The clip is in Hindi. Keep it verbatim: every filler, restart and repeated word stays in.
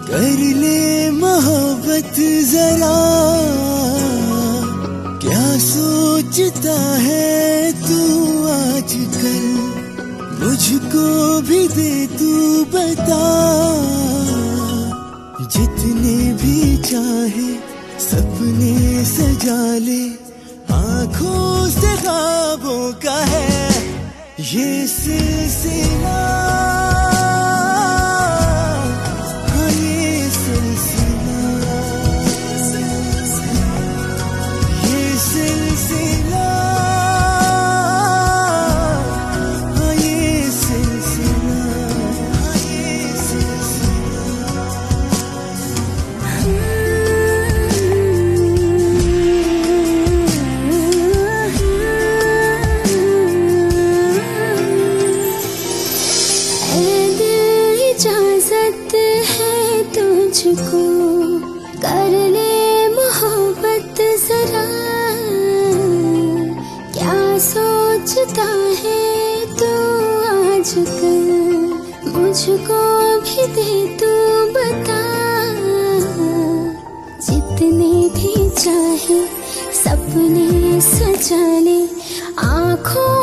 कर ले मोहब्बत जरा, क्या सोचता है तू आजकल, मुझको भी दे तू बता। जितने भी चाहे सपने सजा ले, आँखों से ख्वाबों का है ये सिलसिला। हाँ ये सिलसिला, ये सिलसिला, हाँ ये सिलसिला, हाँ ये सिलसिला। इजाजत है तुझको, कर ले मोहब्बत जरा, क्या सोचता है तू आजकल, मुझको भी दे तू बता। जितने भी चाहे सपने सजा ले, आँखों